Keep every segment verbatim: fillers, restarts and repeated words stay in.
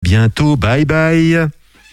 bientôt. Bye bye.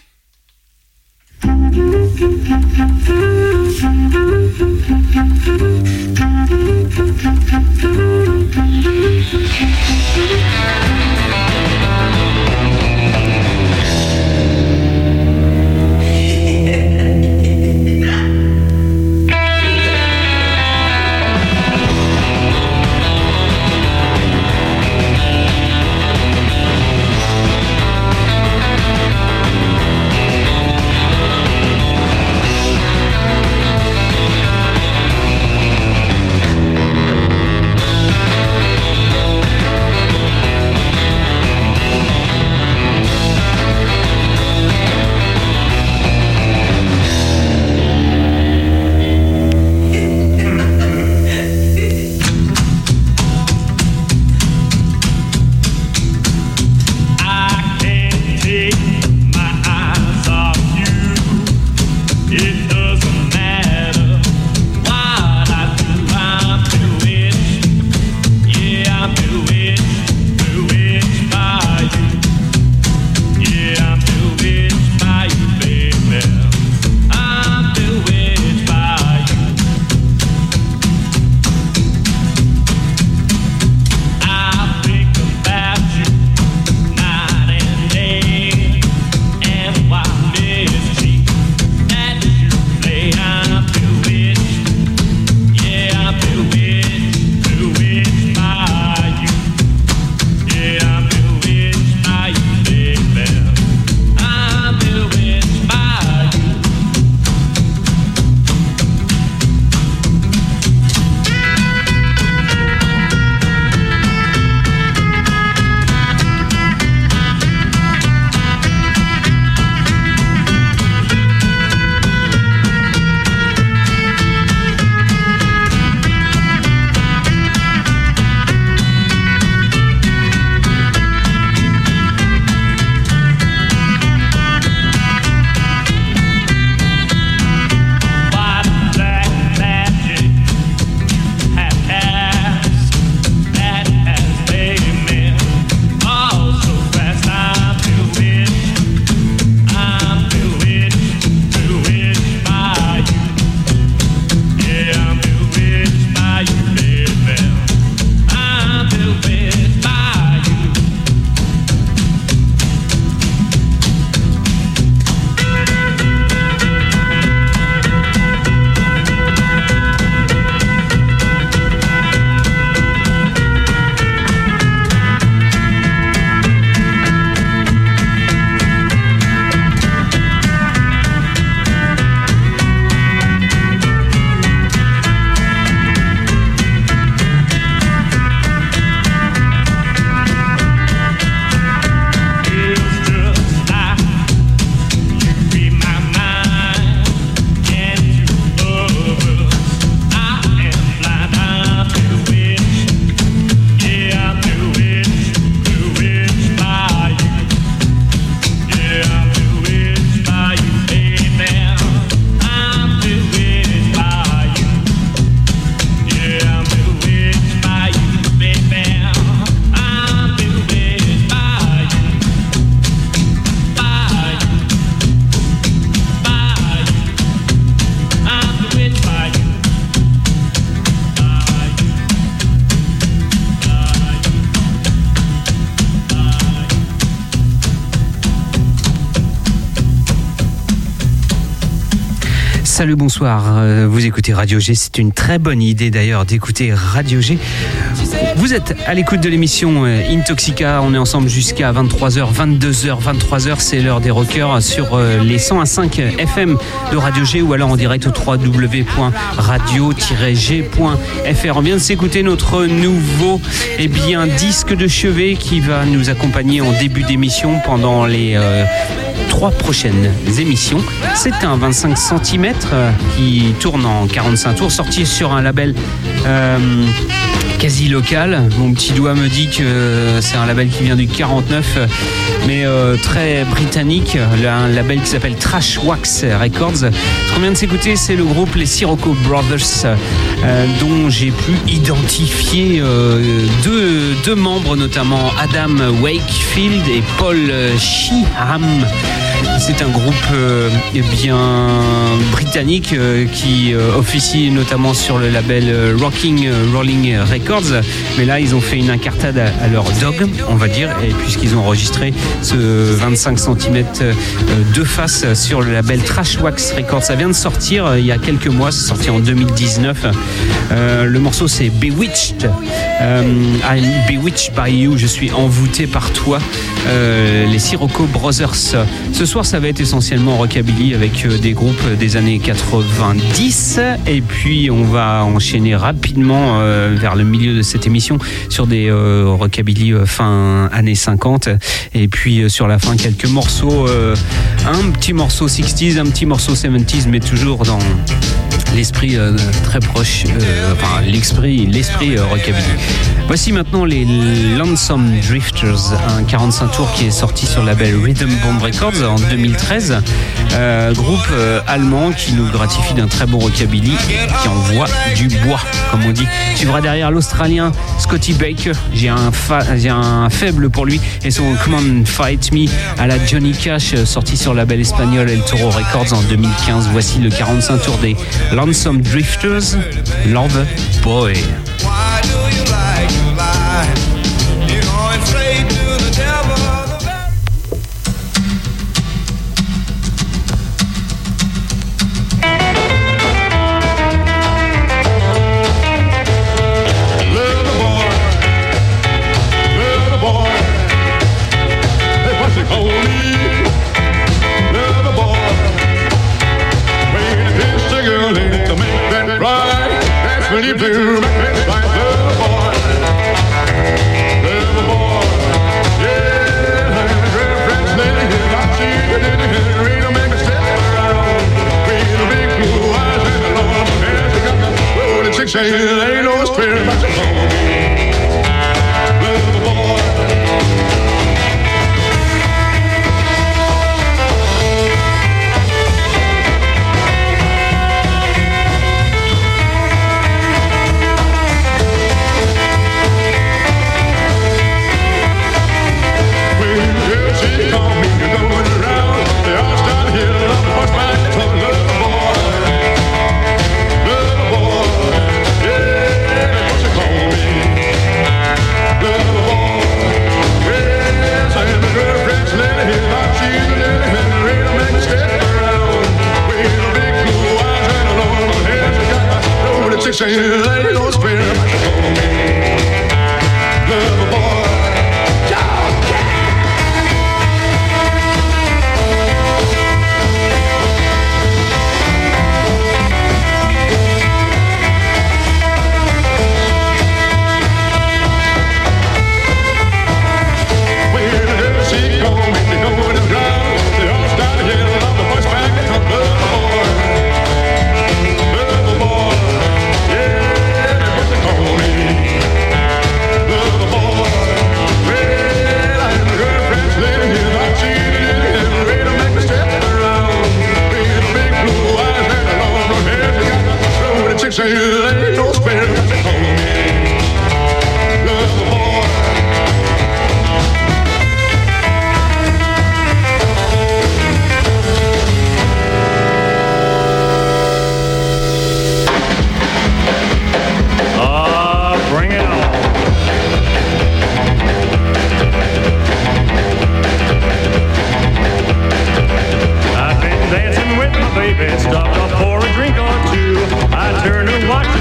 Salut, bonsoir, vous écoutez Radio G, c'est une très bonne idée d'ailleurs d'écouter Radio G. Vous êtes à l'écoute de l'émission Intoxica, on est ensemble jusqu'à vingt-trois heures, vingt-deux heures, vingt-trois heures, c'est l'heure des rockers sur les cent un virgule cinq F M de Radio G ou alors en direct au w w w point radio tiret g point f r. On vient de s'écouter notre nouveau eh bien, disque de chevet qui va nous accompagner en début d'émission pendant les euh, trois prochaines émissions. C'est un vingt-cinq centimètres qui tourne en quarante-cinq tours, sorti sur un label euh, quasi local. Mon petit doigt me dit que c'est un label qui vient du quarante-neuf, mais euh, très britannique, un label qui s'appelle Trash Wax Records. Ce qu'on vient de s'écouter, c'est le groupe les Sirocco Brothers, euh, dont j'ai pu identifier euh, deux, deux membres, notamment Adam Wakefield et Paul Sheehan. C'est un groupe euh, eh bien britannique euh, qui euh, officie notamment sur le label euh, Rocking Rolling Records, mais là ils ont fait une incartade à, à leur dog, on va dire, et puisqu'ils ont enregistré ce vingt-cinq centimètres euh, de face sur le label Trash Wax Records. Ça vient de sortir euh, il y a quelques mois, c'est sorti en deux mille dix-neuf. Euh, le morceau c'est Bewitched. euh, I'm Bewitched by You, je suis envoûté par toi. Euh, les Sirocco Brothers. Ce soir, ça va être essentiellement rockabilly avec des groupes des années quatre-vingt-dix, et puis on va enchaîner rapidement euh, vers le milieu de cette émission sur des euh, rockabilly euh, fin années cinquante, et puis euh, sur la fin quelques morceaux, euh, un petit morceau soixante, un petit morceau soixante-dix, mais toujours dans l'esprit euh, très proche, euh, enfin l'esprit, l'esprit euh, rockabilly. Voici maintenant les Lonesome Drifters, un quarante-cinq tours qui est sorti sur le label Rhythm Bomb Records en deux mille treize. Euh, groupe euh, allemand qui nous gratifie d'un très bon rockabilly et qui envoie du bois, comme on dit. Suivra derrière l'Australien Scotty Baker. J'ai un, fa- j'ai un faible pour lui et son Come On Fight Me à la Johnny Cash, sorti sur le label espagnol El Toro Records en deux mille quinze. Voici le quarante-cinq tours des Lonesome Drifters, Love Boy. Why do you like to lie? You're going straight to the devil. When you do, it's like little boy, little boy, yeah. Girlfriend's lady, I see you in the Henry, don't make me step around. With a big blue eyes and a long hair, she got the rolling six ain't ain't no spirit, but you call me little boy. Six ain't no spirit, but you call me lover boy. Say ain't no spirit, but you call me lover boy. Ah, bring it on. I've been dancing with my baby, stopped up for a drink or two. I turned and watched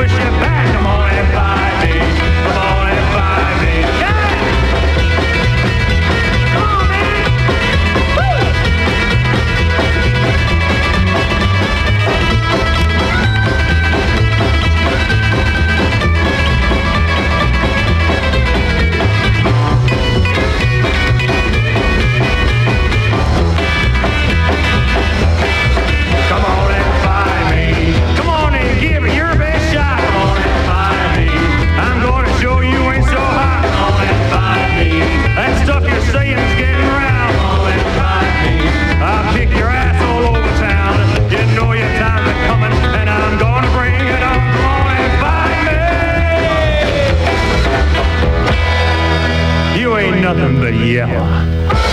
wish you back. Come on and find me. Come on and find me. Yeah! Come on, man. Woo! Come on and find me. Come on and give it your best shot. Come on and find me. I'm gonna show you ain't so hot. Come on and find me. That stuff you're saying's getting around. Come on and find me. I'll kick your ass all over town. You know your time's coming, and I'm gonna bring it on. Come on and find me. You ain't nothing but yellow.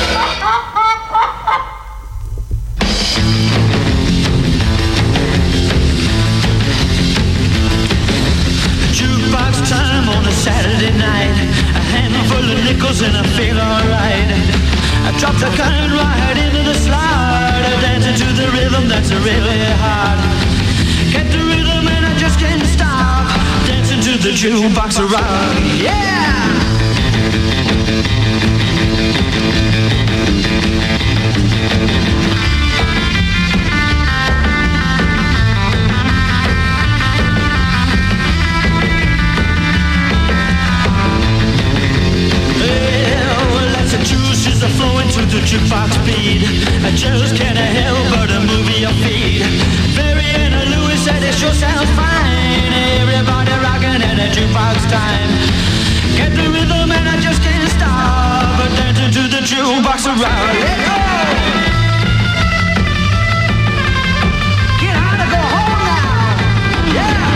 Jukebox time on a Saturday night. A handful of nickels and I feel alright. I dropped a kind right into the slide. Dancing to the rhythm that's really hard. Get the rhythm and I just can't stop. Dancing to the jukebox rock. Yeah! Flowing to the jukebox beat. I just can't help but to move your feet. Barry and Louis said it sure sounds fine. Everybody rocking at the jukebox time. Get the rhythm and I just can't stop. Dancing to the jukebox around. Let go! Get out and go home now. Yeah!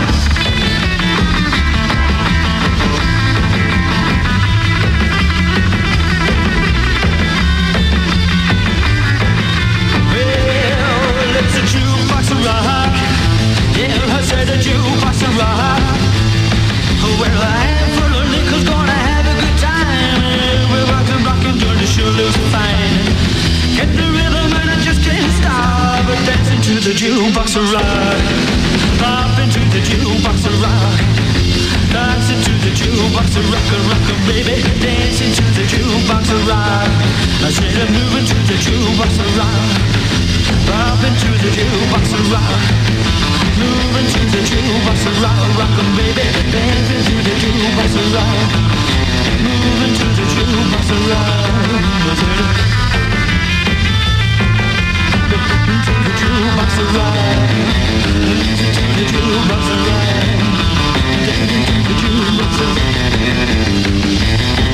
Rock. Yeah, I said a jukebox and rock. Well, a handful of nickels gonna have a good time. We're rockin', rockin', gonna sure lose fine. Get the rhythm and I just can't stop. Dancing to the jukebox and rock. Pop into the jukebox and rock. Dancing to the jukebox and rockin', rockin', baby. Dancing to the jukebox and rock. I said I'm moving to the jukebox and rock. Pop into the jukebox and rock. Moving to the jukebox and rock. Rockin' baby. Dancing to the jukebox and rock. Moving to the jukebox and rock. Into the jukebox and rock. Into the jukebox and rock. Dancing to the jukebox and rock.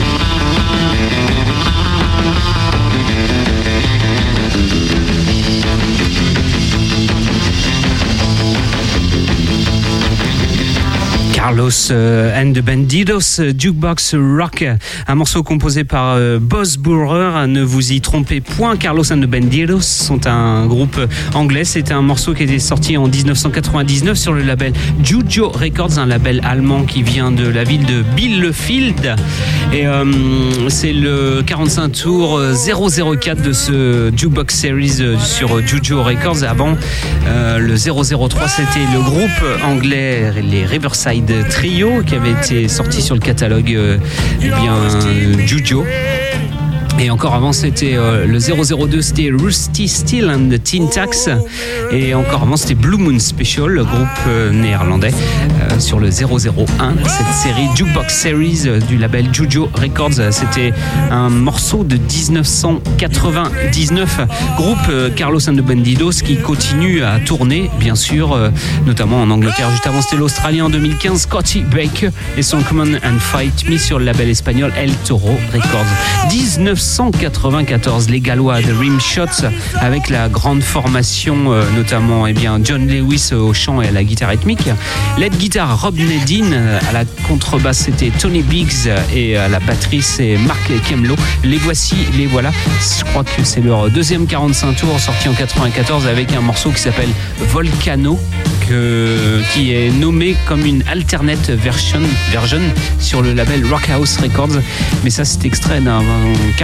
Carlos euh, and the Bandidos, euh, Jukebox Rock, un morceau composé par euh, Boz Burger. Ne vous y trompez point, Carlos and the Bandidos sont un groupe anglais. C'était un morceau qui était sorti en dix-neuf cent quatre-vingt-dix-neuf sur le label Jujo Records, un label allemand qui vient de la ville de Bielefeld. Et euh, c'est le quarante-cinq tours zéro zéro quatre de ce Jukebox Series sur Jujo Records. Avant, euh, le zéro zéro trois, c'était le groupe anglais, les Riverside Trio, qui avait été sorti sur le catalogue euh, eh bien Jujo. Et encore avant, c'était euh, le zéro zéro deux, c'était Rusty Steel and the Tin Tax. Et encore avant, c'était Blue Moon Special, le groupe euh, néerlandais, euh, sur le zéro zéro un. Cette série Jukebox Series euh, du label Jujo Records, euh, c'était un morceau de dix-neuf cent quatre-vingt-dix-neuf. Groupe euh, Carlos and the Bandidos qui continue à tourner, bien sûr, euh, notamment en Angleterre. Juste avant, c'était l'Australien en deux mille quinze, Scotty Baker, et son Come On and Fight Me sur le label espagnol El Toro Records. dix-neuf cent quatre-vingt-quatorze, les Gallois de Rimshots avec la grande formation, euh, notamment eh bien, John Lewis au chant et à la guitare rythmique. Lead guitare Rob Nedin, à la contrebasse c'était Tony Biggs et à la batterie c'est Mark Kemlo. Les voici, les voilà. Je crois que c'est leur deuxième quarante-cinq tours sorti en quatre-vingt-quatorze avec un morceau qui s'appelle Volcano, que, qui est nommé comme une alternate version, version sur le label Rockhouse Records. Mais ça c'est extrait d'un quarante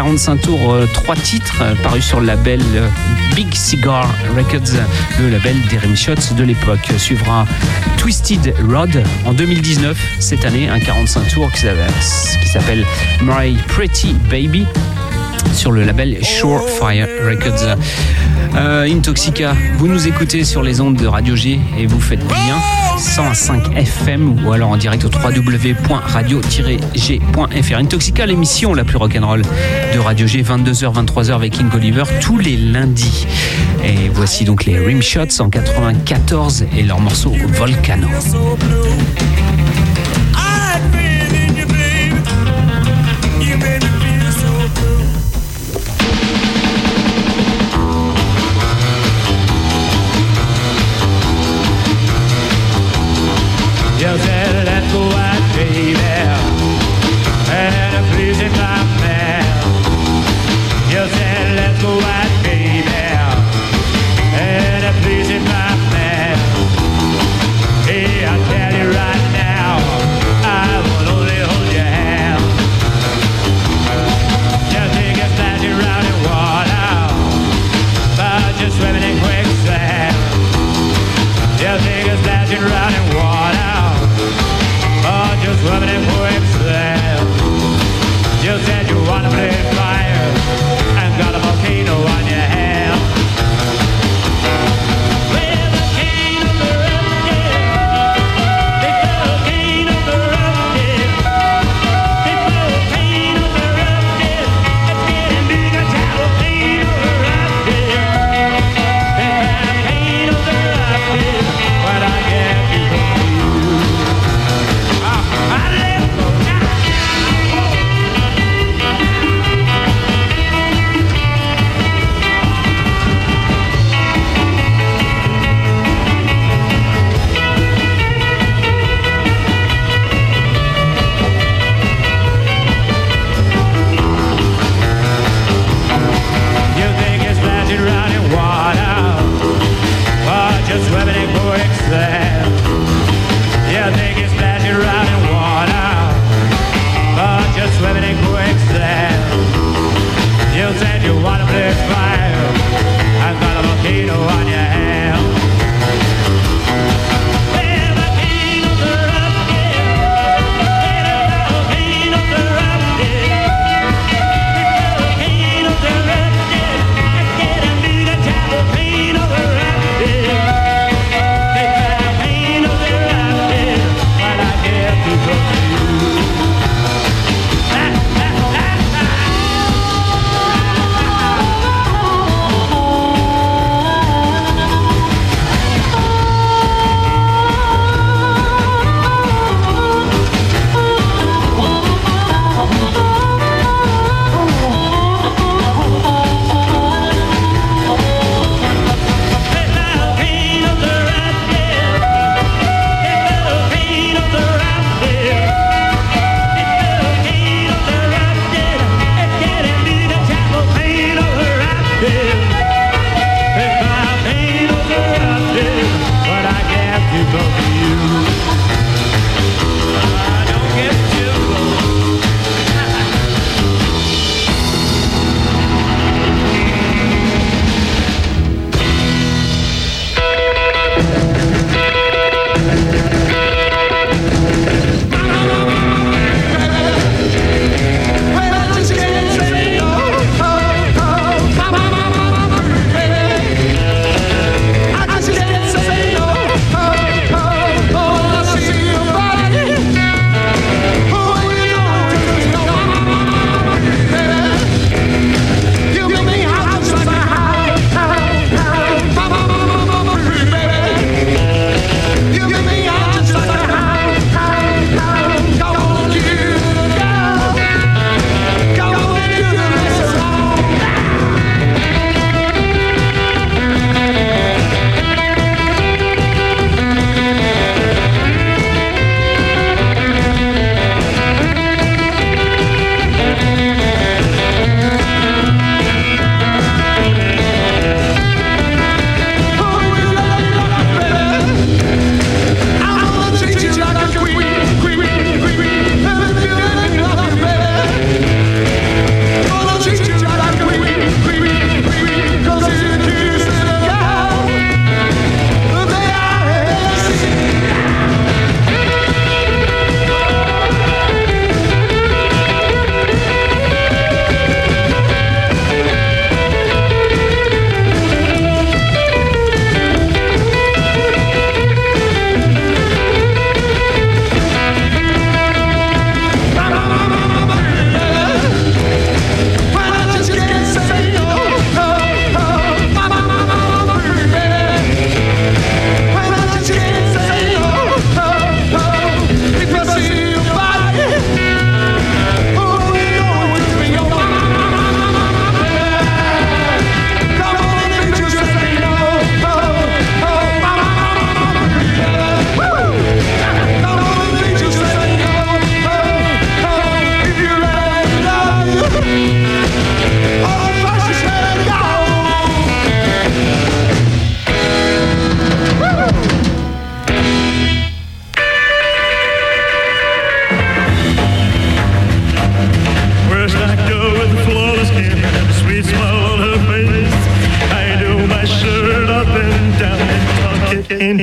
quarante-cinq tours, euh, trois titres euh, parus sur le label euh, Big Cigar Records, le label des Rimshots de l'époque. Suivra Twisted Rod en deux mille dix-neuf, cette année, un quarante-cinq tours qui s'appelle, qui s'appelle My Pretty Baby sur le label Surefire Records. Euh, Intoxica, vous nous écoutez sur les ondes de Radio G et vous faites bien, cent un virgule cinq F M ou alors en direct au w w w point radio tiret g point f r. Intoxica, l'émission la plus rock'n'roll de Radio G, vingt-deux heures vingt-trois heures avec King Oliver tous les lundis. Et voici donc les Rimshots en quatre-vingt-quatorze et leur morceau Volcano. You said let's go out, baby, and a pleasing my man. You said let's go out, baby, and a pleasing my man. Hey, I tell you right now, I will only hold your hand. You think you're splashing around in water, but you're swimming in quicksand. You think you're splashing around in water, just swimming in quicksand. You said you wanna play fire and got a volcano on your hand. Well, the king of the erupted, the king of the erupted, the king of the erupted. It's getting bigger, child, king of the erupted, the king of the erupted. But I can't be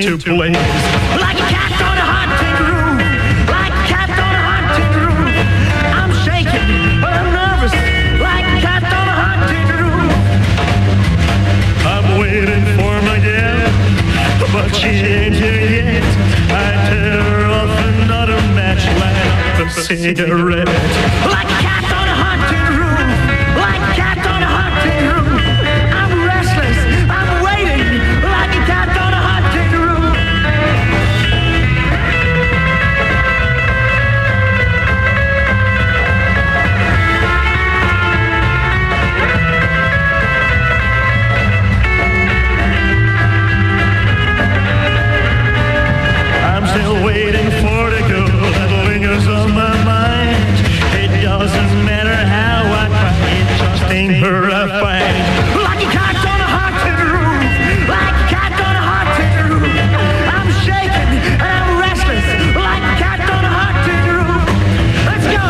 into place. Like a cat on a haunted roof, like a cat on a haunted roof. I'm shaking, but I'm nervous, like a cat on a haunted roof. I'm waiting for my gal, but she ain't here yet. I tear her off another match, light up a cigarette. Like a cat on a haunted roof, like a cat on a haunted roof. I'm restless, I'm waiting, like a cat on a haunted roof. I'm still waiting for the girl that lingers on my mind. It doesn't matter how I try, it just ain't her I find. Like a cat on a haunted roof, like a cat on a haunted roof. I'm shaking and I'm restless, like a cat on a haunted roof. Let's go!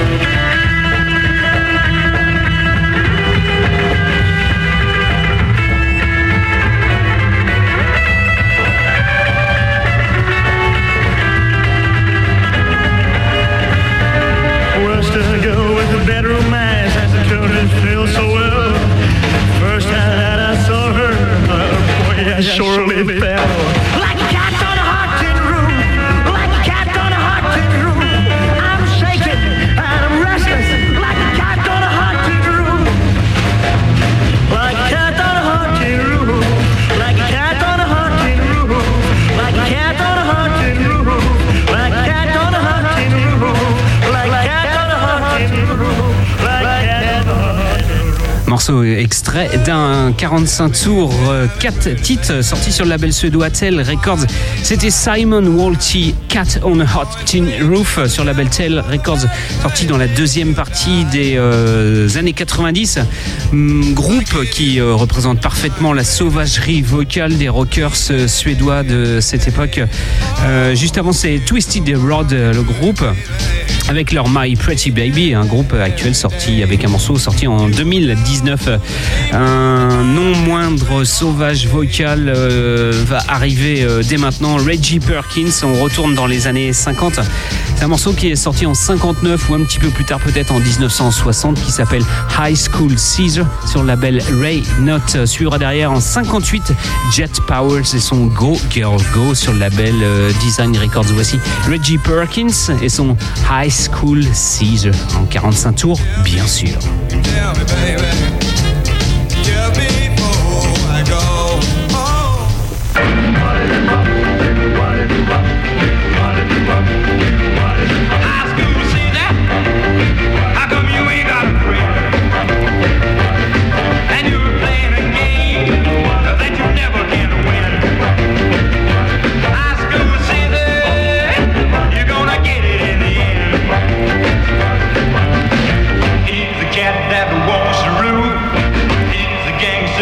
Where's to go with the bedroom eyes as the curtains feel so well? First time that I saw her, oh boy, I surely fell. Like a cat on a haunted roof, like a cat on a haunted roof. I'm shaking and I'm restless, like a cat on a haunted roof. Like a cat on a haunted roof, like a cat on a haunted roof, like a cat on a haunted roof, like a cat on a haunted roof, like a cat on a haunted roof, like a cat on a haunted roof. Morceau extrait d'un quarante-cinq tours, quatre titres sortis sur le label suédois Tell Records. C'était Simon Walty, Cat on a Hot Tin Roof sur le label Tell Records, sorti dans la deuxième partie des euh, années quatre-vingt-dix. Hum, groupe qui euh, représente parfaitement la sauvagerie vocale des rockers euh, suédois de cette époque. Euh, juste avant, c'est Twisted Rod, le groupe, avec leur My Pretty Baby, un groupe actuel sorti avec un morceau sorti en deux mille dix-neuf. Un non moindre sauvage vocal euh, va arriver euh, dès maintenant, Reggie Perkins. On retourne dans les années cinquante. C'est un morceau qui est sorti en cinquante-neuf ou un petit peu plus tard, peut-être en dix-neuf cent soixante, qui s'appelle High School Caesar sur le label Ray Not. Suivra derrière en cinquante-huit Jet Powers et son Go Girl Go sur le label euh, Design Records. Voici Reggie Perkins et son High School Caesar en quarante-cinq tours, bien sûr. Tell me, baby, yeah, before I go home. High school Caesar, how come you ain't got a friend? And you're playing a game that you never can win. High school Caesar, you're gonna get it in the end. He's the cat that walks the roof. He's the gangster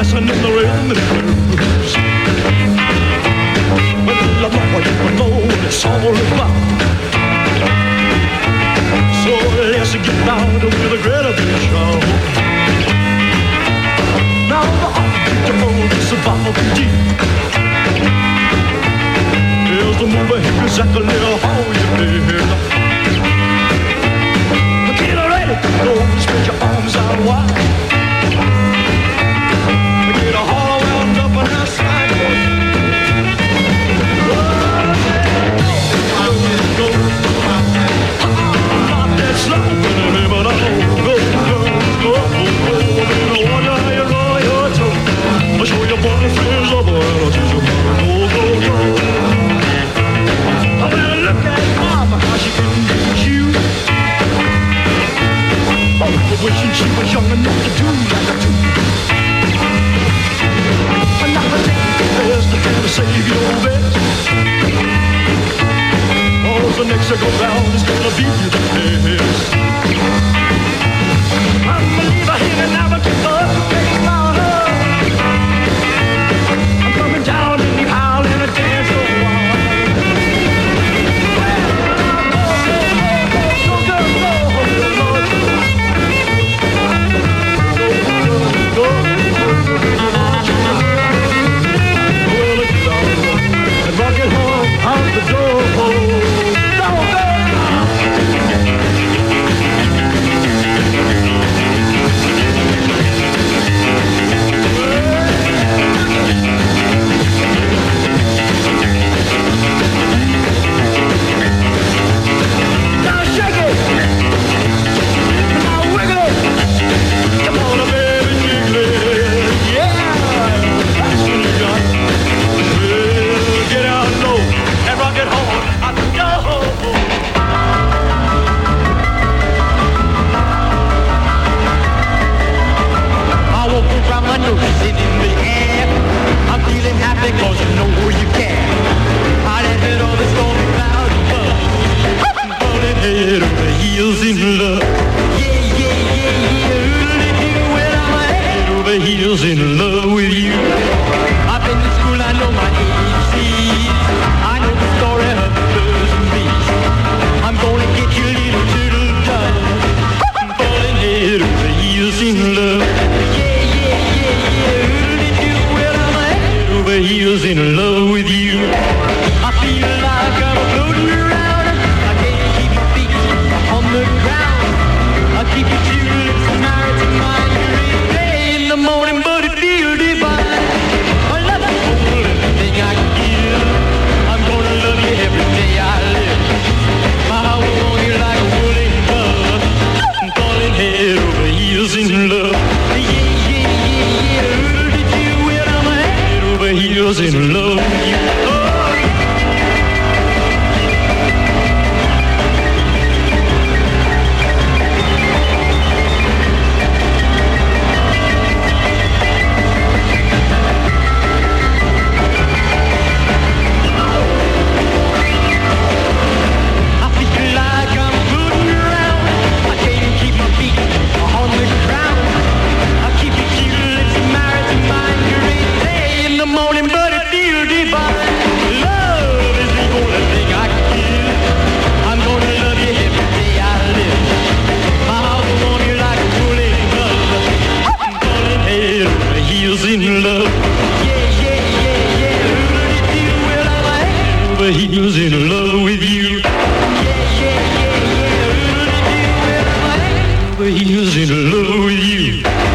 lesson in the rhythm and blues. Well, Lord, you know what it's all about. So let's get down to the greater big show. Now the heart to move is about to deep. Here's the mover, here's exactly how you did. Get ready to go, spread your arms out wide. Get a hollow wound up on that side. Go, not that slow, but I'll go, go, go, go. I wonder how you roll your toe. I'll show your boyfriends a boy, I'll teach you how to go, go, go. I will look at mama, how she can beat you. Wishing she was young enough to do like I do. Another thing is to have to save your best. Oh, the next to go down is gonna be the best. I'm a believer here and never give up. Take my heart. I'm coming down and you howl and a dance so wild. Because you know who you can. I let it all the stormy cloud above. I'm falling head over heels in love. Yeah, yeah, yeah, yeah. Well, I'm head over heels in love with you. I've been to school, I know my A B Cs. I know the story of the birds and bees. I'm gonna get you little turtle dove. I'm falling head over heels in love. Heels in love with you. I feel like I'm floating around. I can't keep my feet on the ground. I keep your two lips married to mine. Every day in the morning, but it feels divine. I love you more than everything I can give. I'm gonna love you every day I live. I will want you like a woolen dove. I'm falling head over heels in love. Heels in love with you. Oh. I feel like I'm floating around. I can't keep my feet on the ground. I keep your cute lips married to mine. You're in day in the morning, but it feels divine. Love is the only thing I can give. I'm gonna love you every day I live. My heart will want you like a woolen dove. I'm falling head over heels in love. Yeah, yeah, yeah, yeah. Who did it feel? Well, I'm head over heels in love with you. Yeah, yeah, yeah, yeah. Who did it feel? Well, I'm head over heels in love with you.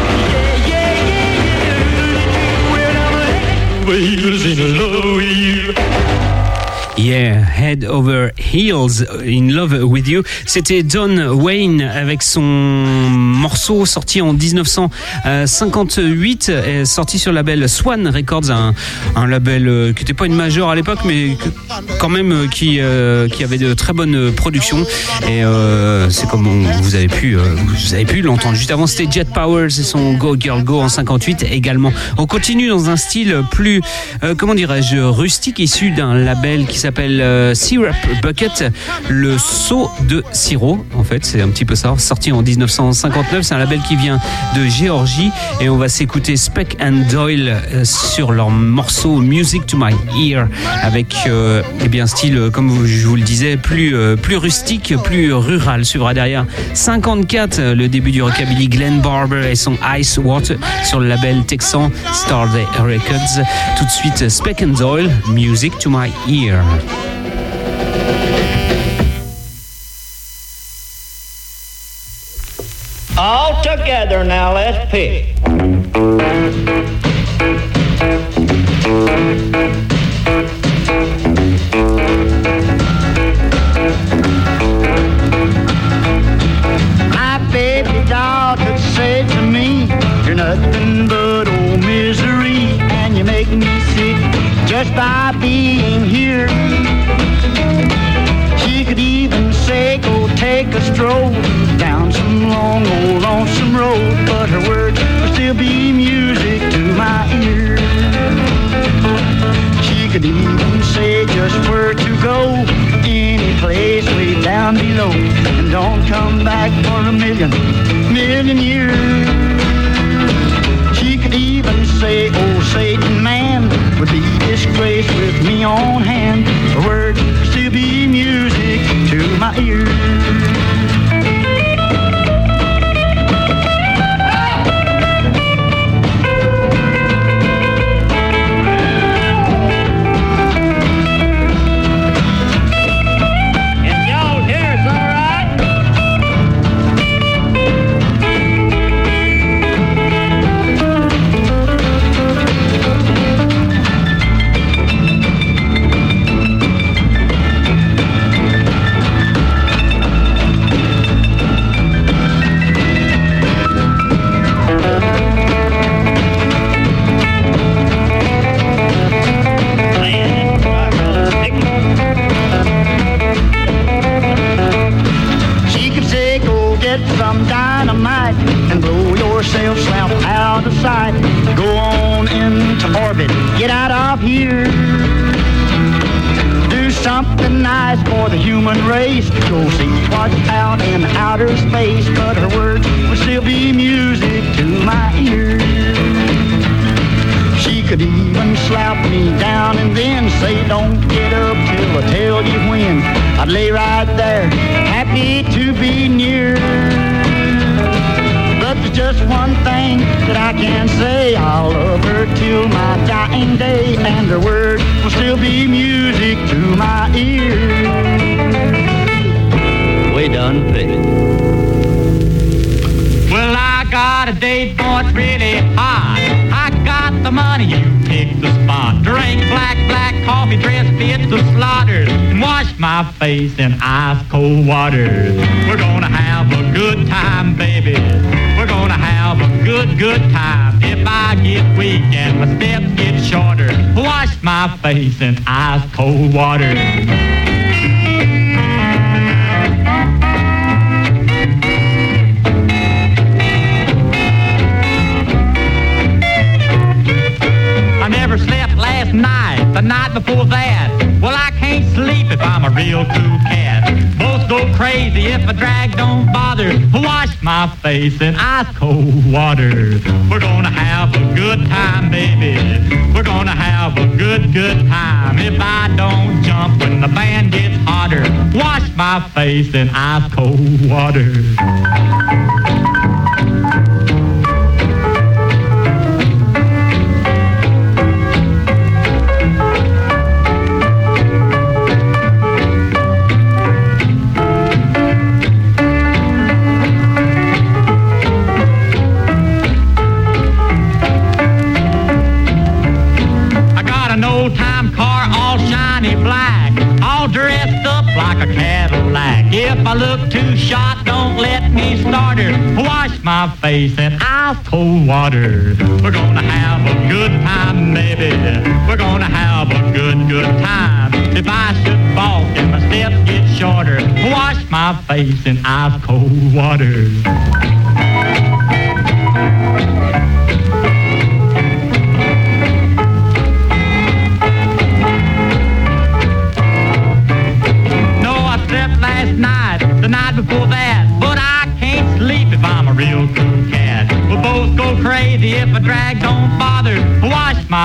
Heels in love with you. Yeah, Head Over Heels in Love with You. C'était Don Wayne avec son morceau sorti en dix-neuf cent cinquante-huit, sorti sur le label Swan Records, un, un label qui n'était pas une major à l'époque, mais que, quand même qui, euh, qui avait de très bonnes productions. Et euh, c'est comme on, vous avez pu, euh, vous avez pu l'entendre. Juste avant, c'était Jet Powers et son Go Girl Go en cinquante-huit également. On continue dans un style plus, euh, comment dirais-je, rustique, issu d'un label qui s'appelle s'appelle euh, Syrup Bucket, le seau de sirop. En fait, c'est un petit peu ça. Sorti en dix-neuf cent cinquante-neuf, c'est un label qui vient de Géorgie et on va s'écouter Speck and Doyle euh, sur leur morceau Music to My Ear avec euh, eh bien style, euh, comme je vous le disais, plus euh, plus rustique, plus rural. Suivra derrière cinquante-quatre, le début du rockabilly, Glenn Barber et son Ice Water sur le label texan Starday Records. Tout de suite, Speck and Doyle, Music to My Ear. All together now, let's pick. My baby doll could say to me, you're nothing but old misery, and you make me sick just by being here. She could even say, go take a stroll down some long old lonesome road, but her words would still be music to my ear. She could even say just where to go, any place way down below, and don't come back for a million, million years. She could even say, oh, Satan man would be disgraced with me on hand. Her words would still be music to my ears. Some dynamite and blow yourself slap out of sight. Go on into orbit, get out of here. Do something nice for the human race. Go see what's out in outer space. But her words will still be music to my ears. She could even slap me down and then say, don't get up till I tell you when. I'd lay right there, happy to be near. But there's just one thing that I can say, I'll love her till my dying day, and her words will still be music to my ear. We done picked. Well, I got a date, boy, it's really hot. I got the money, you pick the spot. Drink black, black coffee, dress fits the slaughter, and wash my face in ice cold water. We're gonna have a good time, baby. We're gonna have a good, good time. If I get weak and my steps get shorter, wash my face in ice cold water. Last night, the night before that, well, I can't sleep if I'm a real cool cat. Both go crazy if a drag don't bother. Wash my face in ice cold water. We're gonna have a good time, baby. We're gonna have a good, good time. If I don't jump when the band gets hotter, wash my face in ice cold water. If I look too shot, don't let me start her. Wash my face in ice cold water. We're gonna have a good time, baby. We're gonna have a good, good time. If I should balk and my steps get shorter, wash my face in ice cold water.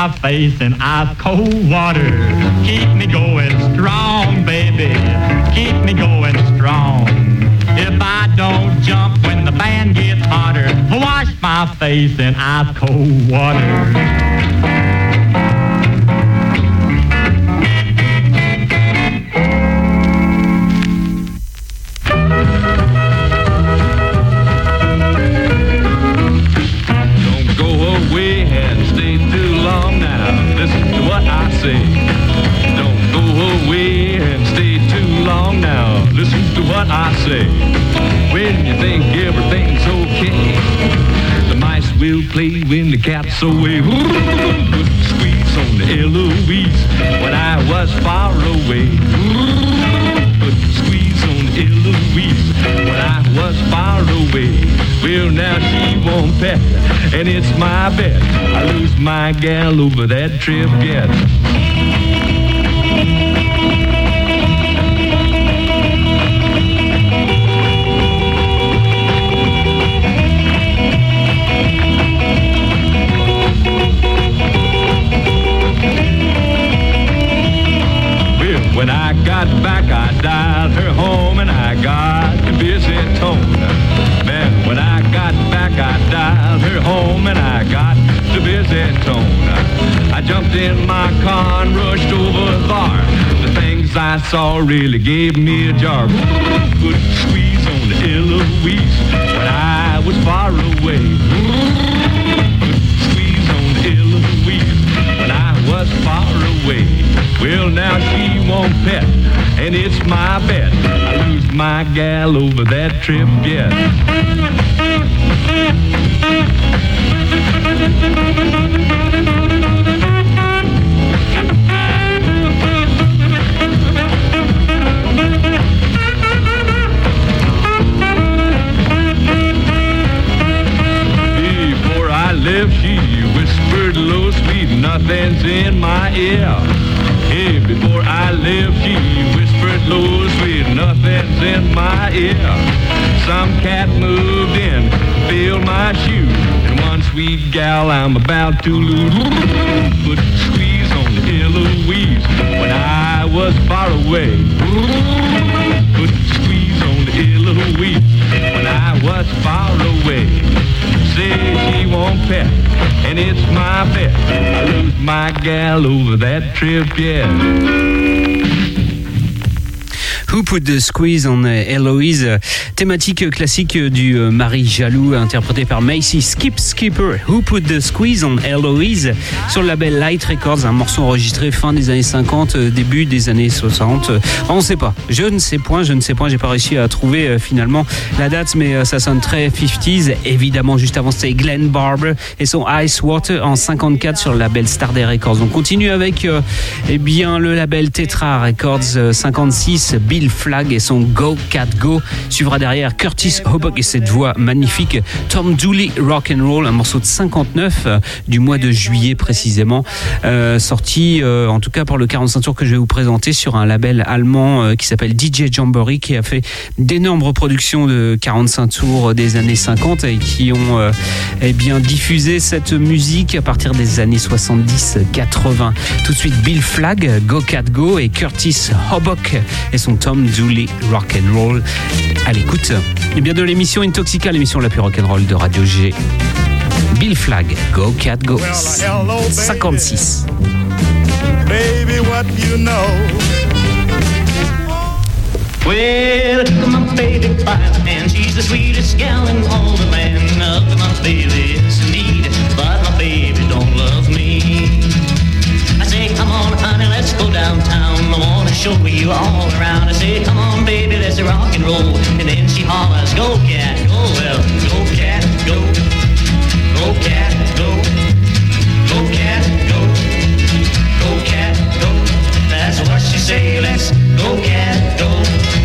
my face in ice cold water. Keep me going strong, baby. Keep me going strong. If I don't jump when the band gets hotter, wash my face in ice cold water. Don't go away and stay too long now. Listen to what I say. When you think everything's okay, the mice will play when the cat's away. Put squeeze on the Eloise when I was far away. Put squeeze on the Eloise when I was far away. Well, now she won't pet, and it's my bet I lose my gal over that trip yet. When I got back, I dialed her home and I got the busy tone. Man, when I got back, I dialed her home and I got the busy tone. I jumped in my car and rushed over there. The things I saw really gave me a jar. Put squeeze on the Eloise when I was far away. Put squeeze on the Eloise when I was far away. Well, now she won't pet, and it's my bet I lose my gal over that trip yet. Before I left, she whispered low, sweet nothing's in my ear. Hey, before I left, she whispered low, sweet nothing's in my ear. Some cat moved in, filled my shoe, and one sweet gal I'm about to lose. Put squeeze on the Eloise when I was far away. Put squeeze on the Eloise when I was far away. Say she won't pet, and it's my bet I lose my gal over that trip yet. Who Put the Squeeze on Eloise, thématique classique du mari jaloux interprété par Macy Skip Skipper. Who Put the Squeeze on Eloise sur le label Light Records, un morceau enregistré fin des années cinquante, début des années soixante. On ne sait pas, je ne sais point, je ne sais point, j'ai pas réussi à trouver euh, finalement la date, mais euh, ça sonne très cinquantaise. Évidemment, juste avant c'était Glenn Barber et son Ice Water en cinquante-quatre sur le label Starday Records. On continue avec euh, eh bien le label Tetra Records euh, cinquante-six, Bill Flag et son Go Cat Go. Suivra derrière Curtis Hobock et cette voix magnifique, Tom Dooley Rock and Roll, un morceau de cinquante-neuf euh, du mois de juillet précisément, euh, sorti euh, en tout cas pour le quarante-cinq tours que je vais vous présenter sur un label allemand euh, qui s'appelle D J Jamboree, qui a fait d'énormes reproductions de quarante-cinq tours des années cinquante et qui ont euh, eh bien diffusé cette musique à partir des années soixante-dix quatre-vingts. Tout de suite Bill Flag, Go Cat Go, et Curtis Hobock et son Tom Dooley Rock and Roll à l'écoute et bien de l'émission Intoxica, l'émission la plus rock'n'roll de Radio G. Bill Flag, Go Cat Go, cinquante-six. Baby, what you know? Well, I took my baby by the hand. She's the sweetest gal in all the land. Up to my baby, yes indeed, but my baby don't love me. I say, come on, honey, let's go downtown. I wanna show you all around. I say, come on, baby, let's rock and roll. And then she hollers, go cat, go, well, go cat, go, go cat, go, go cat, go, go cat, go. That's what she say. Let's go cat, go.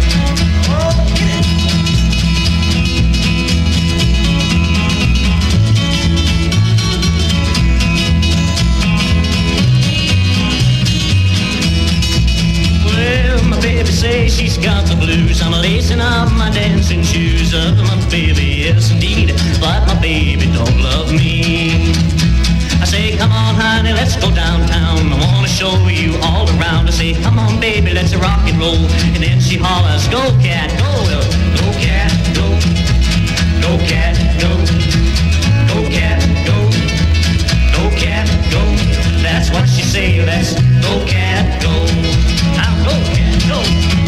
Baby say she's got the blues. I'm lacing up my dancing shoes. Up to my baby, yes indeed, but my baby don't love me. I say, come on, honey, let's go downtown. I wanna show you all around. I say, come on, baby, let's rock and roll. And then she hollers, go, cat, go. Go, cat, go. Go, cat, go. Go, cat, go. Go, cat, go. That's what she say, let's go, cat, go. Now go, cat, go.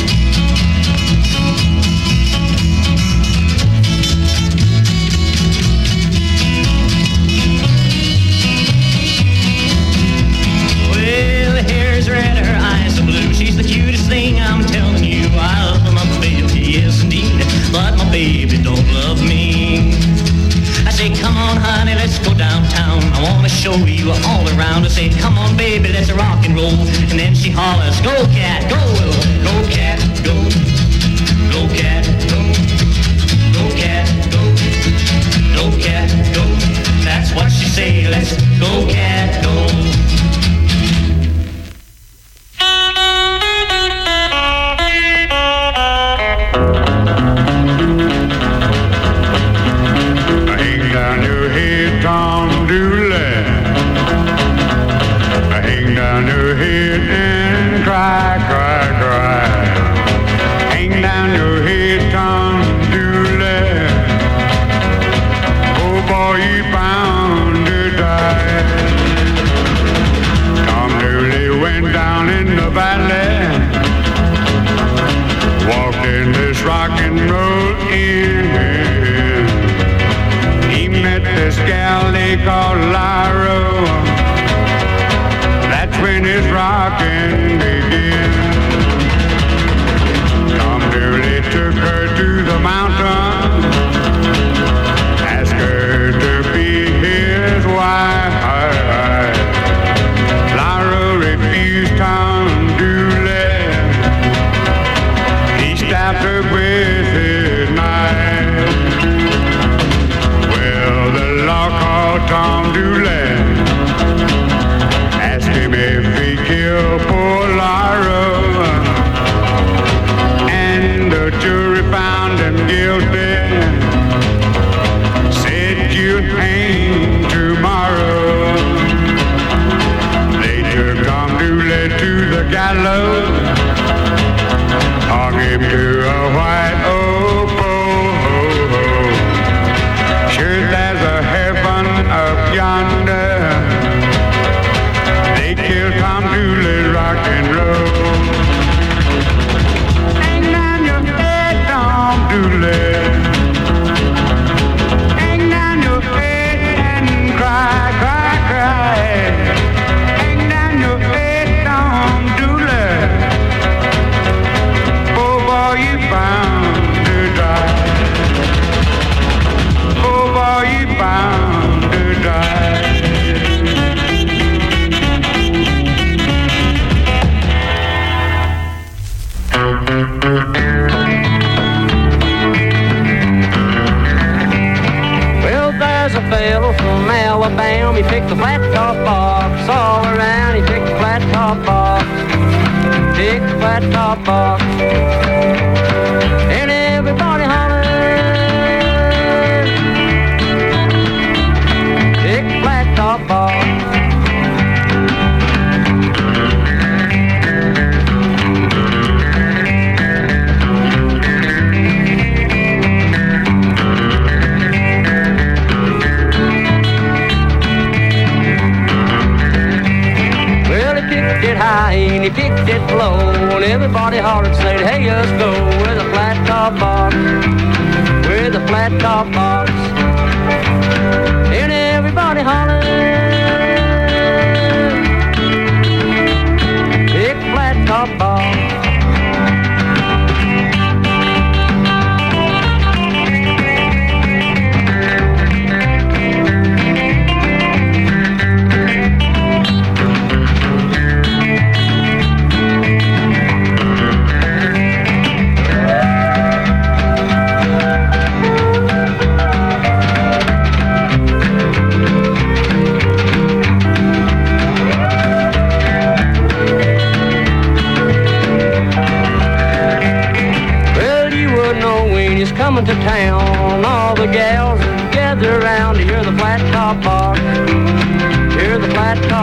Well, her hair's red, her eyes are blue. She's the cutest thing, I'm telling you. I love my baby, yes indeed, but my baby don't love me. I say, come on, honey, let's go downtown. I wanna show you all around. I say, come on, baby, let's rock and roll. And then she hollers, go, cat, go. Go, cat, go. Go, cat, go. Go, cat, go. Go, cat, go. That's what she say, let's go, cat, go. Called Lyra. That's when his rockin' began. Tom Dooley took her to the mountain, asked her to be his wife. Lyra refused Tom Dooley. He stabbed her with his knife. Well, the law called Tom Dooley, asked him if he killed poor Lyra, and the jury found him guilty, said you'll hang tomorrow. They took Tom Dooley to the gallows, hung him to a white oak pole. Sure, there's a heaven up yonder. They killed Tom Dooley rock and roll. Hang down your head, Tom Dooley. Hang down your head and cry, cry, cry. Hang down your head, Tom Dooley. Oh boy, you bound to die. Oh boy, you bound to die. Well, there's a fellow from Alabama. He picked the flat top box all around. He picked the flat top box. Picked the flat top box. And everybody hollered. Pick the flat top box. Well, he picked it high and he picked it low, and everybody hollered, said, hey, let's go with a flat top box, with a flat top box. And everybody hollered, pick flat top box.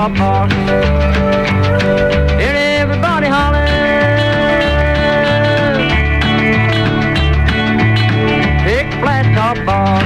apart. Hear everybody holler. Big flat top bar.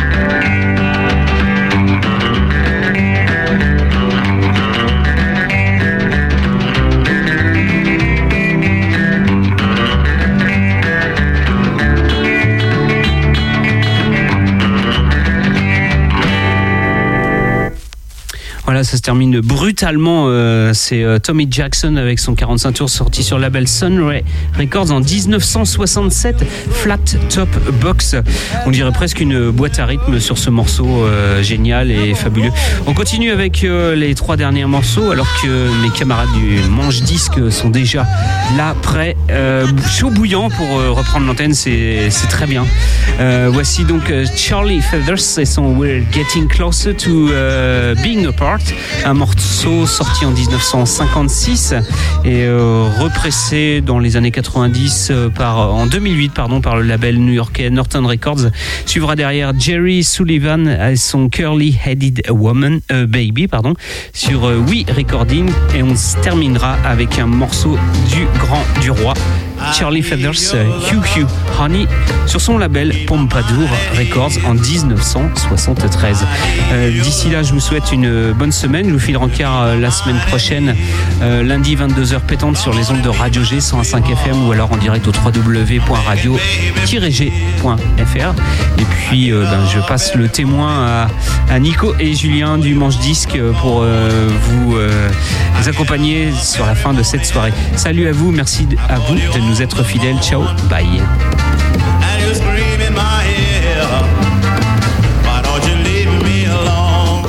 Voilà, ça se termine brutalement. Euh, c'est euh, Tommy Jackson avec son quarante-cinq tours sorti sur le label Sun Ray Records en dix-neuf cent soixante-sept. Flat Top Box. On dirait presque une boîte à rythme sur ce morceau euh, génial et fabuleux. On continue avec euh, les trois derniers morceaux alors que mes camarades du manche-disque sont déjà là, prêts, euh, chaud bouillant pour euh, reprendre l'antenne. C'est, c'est très bien. Euh, voici donc euh, Charlie Feathers et son We're Getting Closer to uh, Being Apart. Un morceau sorti en dix-neuf cent cinquante-six et euh, repressé dans les années quatre-vingt-dix euh, par, en deux mille huit pardon, par le label new-yorkais Norton Records. Suivra derrière Jerry Sullivan et son Curly Headed Woman euh, Baby pardon, sur euh, We Recording, et on se terminera avec un morceau du grand du roi Charlie Feathers, Hugh Hugh Honey, sur son label Pompadour Records en dix-neuf cent soixante-treize. Euh, d'ici là, je vous souhaite une bonne semaine. Je vous file rencard euh, la semaine prochaine, euh, lundi vingt-deux heures pétantes sur les ondes de Radio G cent cinq F M ou alors en direct au w w w point radio tiret g point f r. Et puis, euh, ben, je passe le témoin à, à Nico et Julien du Manche Disque pour euh, vous, euh, vous accompagner sur la fin de cette soirée. Salut à vous, merci à vous de nous être fidèles. Ciao, bye. And you scream in my ear, why don't you leave me alone?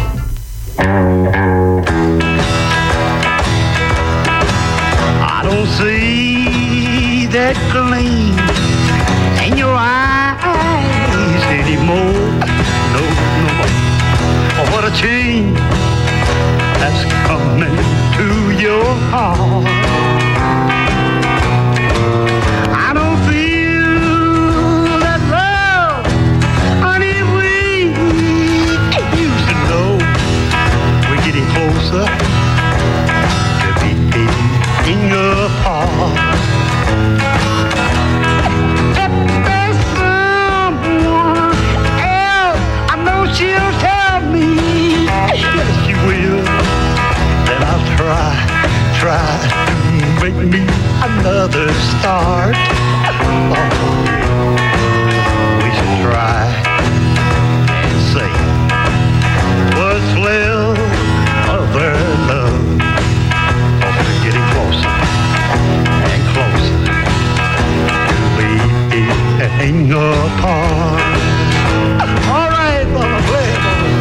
I don't see that gleam in your eyes anymore. No, no more. Oh, what a change that's coming to your heart. I don't feel that love, honey, we used to know. We're getting closer to being apart. If there's someone else, I know she'll tell me, yes she will, then I'll try, try to make me another start. Oh, we should try and say what's left of their love. Oh, we're getting closer and closer to being apart. All right, mama, play it, mama.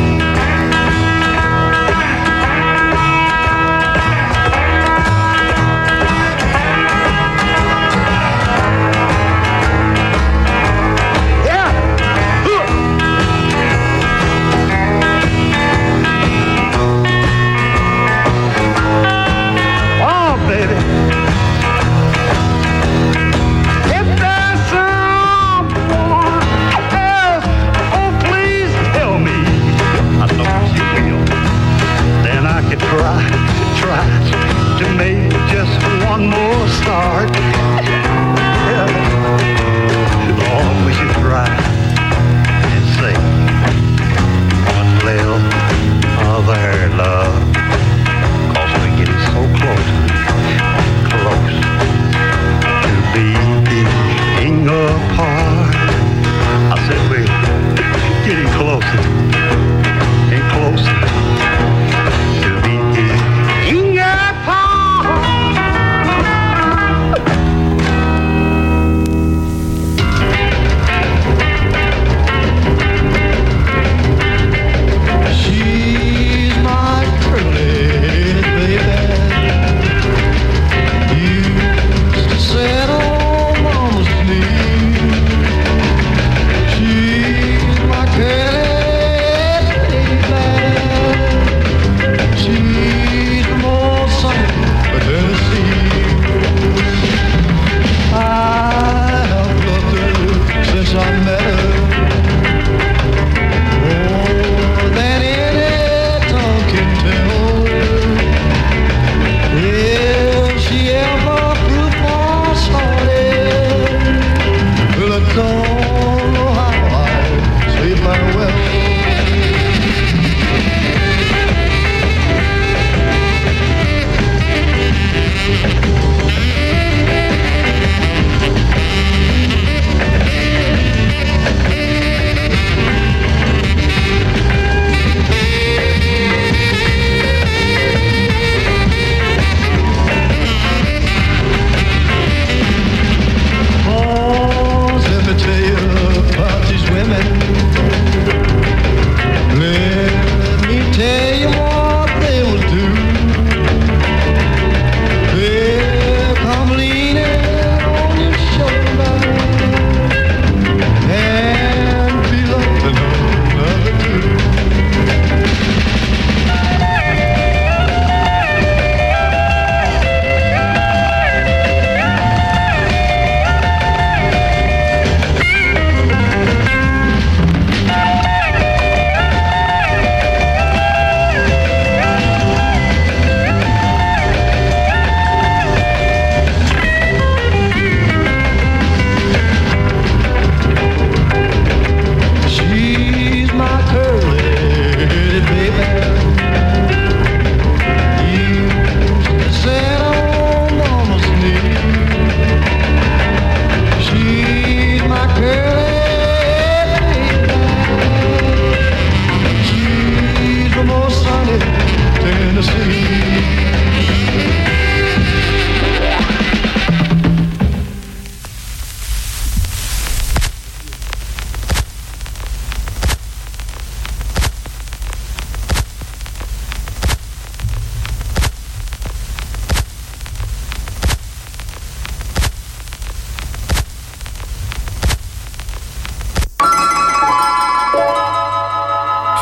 Try, try to make just one more start. Yeah. Oh, we should try and say what's left of our love. Cause we're getting so close, close to being apart. I said we're getting closer and closer.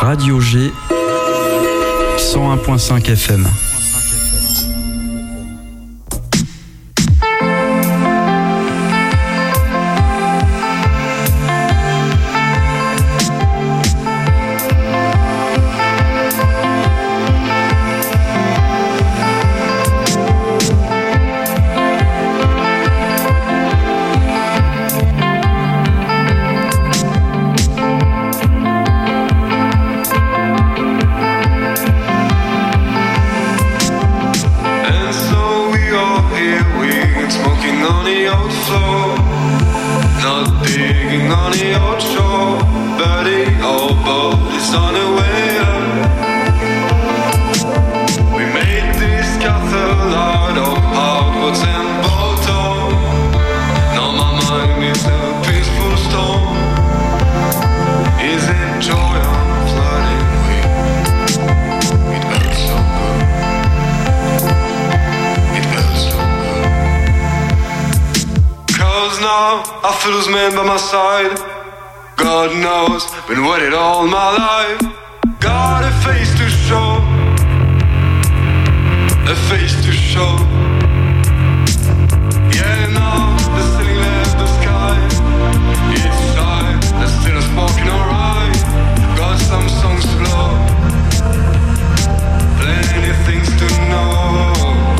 Radio G cent un virgule cinq F M. By my side, God knows, been waiting all my life. Got a face to show, a face to show. Yeah, now the ceiling left the sky. It's shy, the still smoking alright. Got some songs to blow, plenty things to know.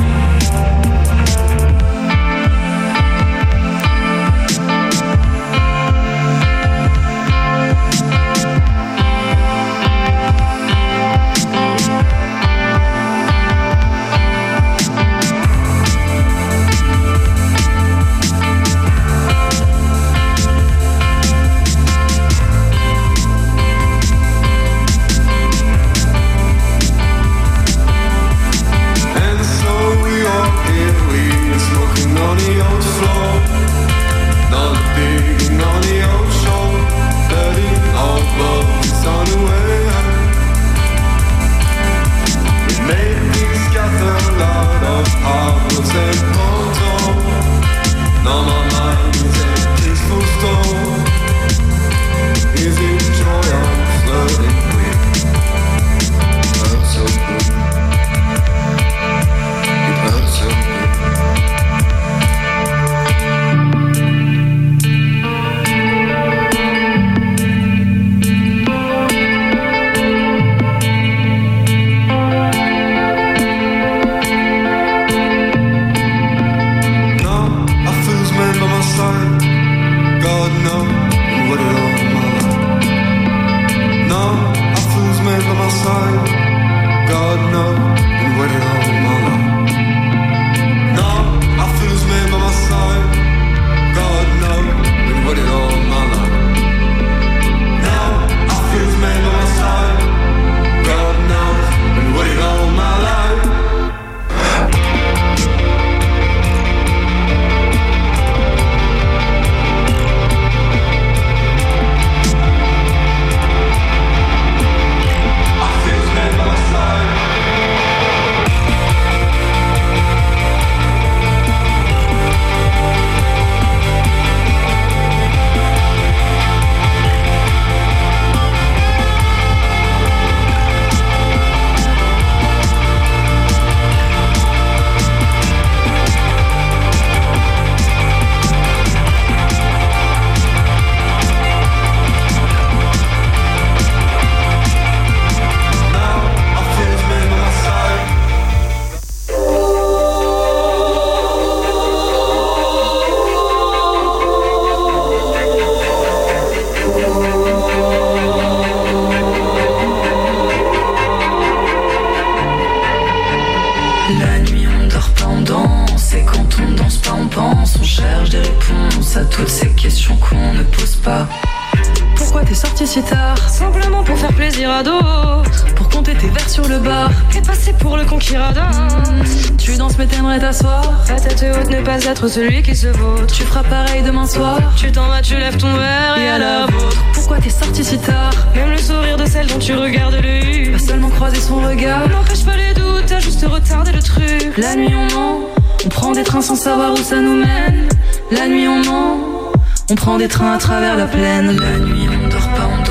à toutes ces questions qu'on ne pose pas. Pourquoi t'es sorti si tard? Simplement pour faire plaisir à d'autres, pour compter tes verres sur le bar et passer pour le conquérada. Mmh. Tu danses mais t'aimerais t'asseoir, la tête haute, ne pas être celui qui se vautre. Tu feras pareil demain soir, tu t'en vas, tu lèves ton verre et à la vôtre. Pourquoi t'es sorti si tard? Même le sourire de celle dont tu regardes le U, pas seulement croiser son regard n'empêche pas les doutes, t'as juste retardé le truc. La nuit on ment, on prend des trains sans savoir où ça nous mène. La nuit on ment, on prend des trains à travers la plaine. La nuit on dort pas, on danse.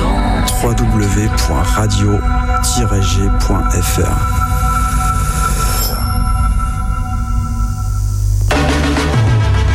w w w point radio tiret g point f r.